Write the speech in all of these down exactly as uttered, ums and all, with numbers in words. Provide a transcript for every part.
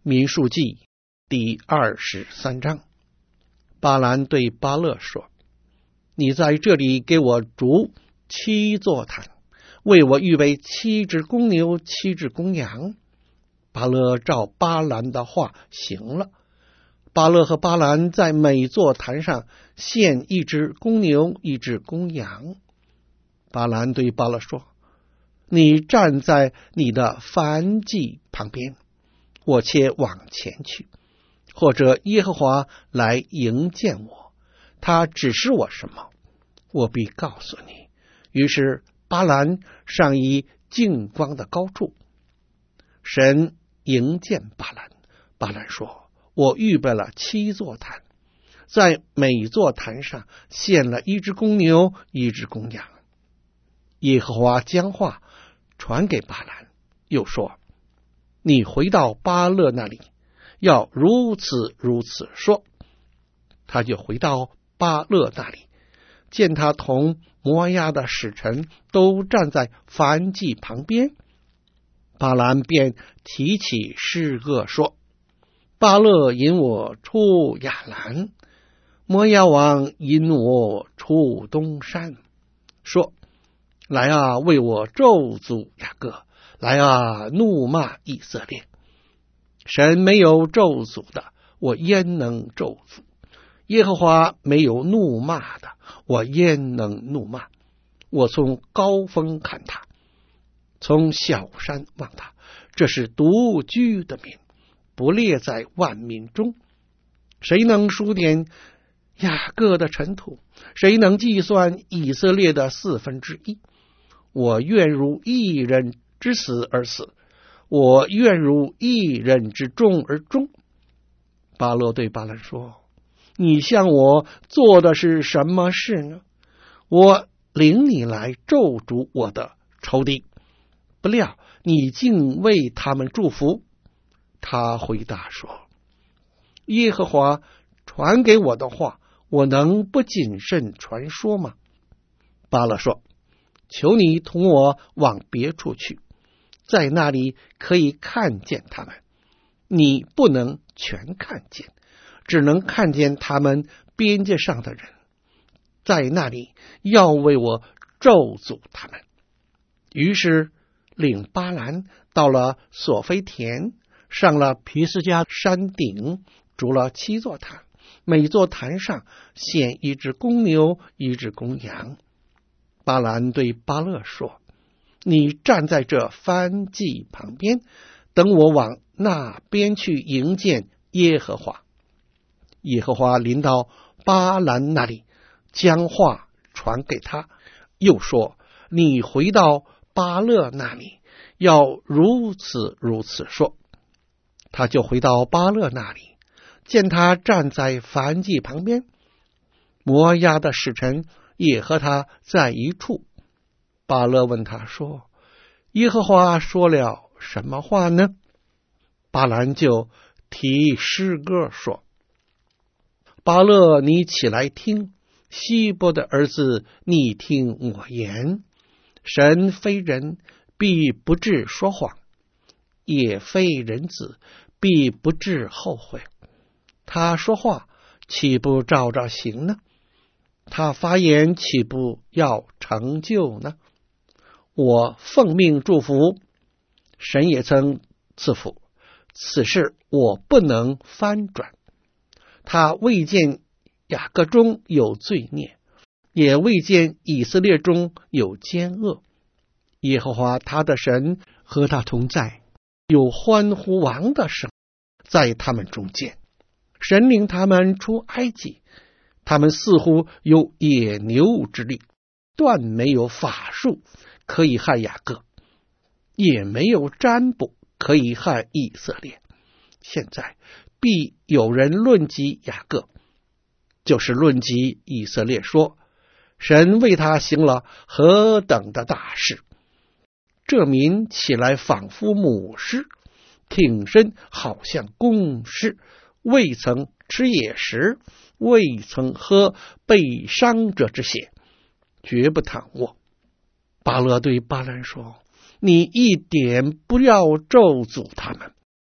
民数记第二十三章。巴兰对巴勒说：你在这里给我筑七座坛，为我预备七只公牛，七只公羊。巴勒照巴兰的话行了。巴勒和巴兰在每座坛上献一只公牛，一只公羊。巴兰对巴勒说：你站在你的燔祭旁边，我且往前去，或者耶和华来迎见我，他指示我什么，我必告诉你。于是巴兰上一净光的高处，神迎见巴兰。巴兰说：我预备了七座坛，在每座坛上献了一只公牛，一只公羊。耶和华将话传给巴兰，又说：你回到巴勒那里，要如此如此说。他就回到巴勒那里，见他同摩押的使臣都站在燔祭旁边。巴兰便提起诗歌说：巴勒引我出亚兰，摩押王引我出东山，说：来啊，为我咒诅雅各，来啊，怒骂以色列。神没有咒诅的，我焉能咒诅？耶和华没有怒骂的，我焉能怒骂？我从高峰看他，从小山望他，这是独居的民，不列在万民中。谁能数点雅各的尘土？谁能计算以色列的四分之一？我愿如一人之死而死，我愿如一人之终而终。巴勒对巴兰说：你向我做的是什么事呢？我领你来咒诅我的仇敌，不料你竟为他们祝福。他回答说：耶和华传给我的话，我能不谨慎传说吗？巴勒说：求你同我往别处去，在那里可以看见他们。你不能全看见，只能看见他们边界上的人，在那里要为我咒诅他们。于是领巴兰到了索非田，上了皮斯加山顶，筑了七座坛，每座坛上献一只公牛，一只公羊。巴兰对巴勒说：你站在这燔祭旁边，等我往那边去迎见耶和华。耶和华临到巴兰那里，将话传给他，又说：你回到巴勒那里，要如此如此说。他就回到巴勒那里，见他站在燔祭旁边，摩押的使臣也和他在一处。巴勒问他说：耶和华说了什么话呢？巴兰就提诗歌说：巴勒，你起来听，希波的儿子，你听我言。神非人，必不致说谎，也非人子，必不致后悔。他说话岂不照着行呢？他发言岂不要成就呢？我奉命祝福，神也曾赐福，此事我不能翻转。他未见雅各中有罪孽，也未见以色列中有奸恶。耶和华他的神和他同在，有欢呼王的声在他们中间。神领他们出埃及，他们似乎有野牛之力，断没有法术可以害雅各，也没有占卜可以害以色列。现在必有人论及雅各，就是论及以色列，说神为他行了何等的大事。这民起来仿佛母狮，挺身好像公狮，未曾吃野食，未曾喝被伤者之血，绝不躺卧。巴勒对巴兰说：你一点不要咒诅他们，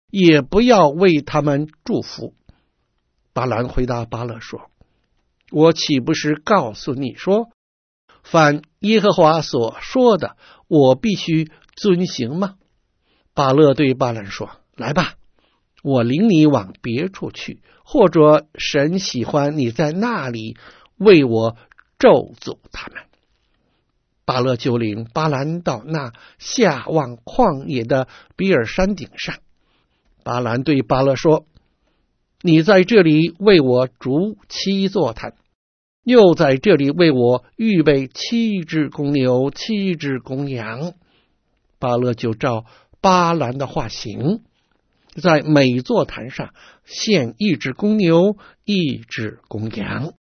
也不要为他们祝福。巴兰回答巴勒说：我岂不是告诉你说，凡耶和华所说的，我必须遵行吗？巴勒对巴兰说：来吧，我领你往别处去，或者神喜欢你在那里为我咒诅他们。巴勒就领巴兰到那下望旷野的比尔山顶上。巴兰对巴勒说：你在这里为我筑七座坛，又在这里为我预备七只公牛，七只公羊。巴勒就照巴兰的话行，在每座坛上献一只公牛，一只公羊。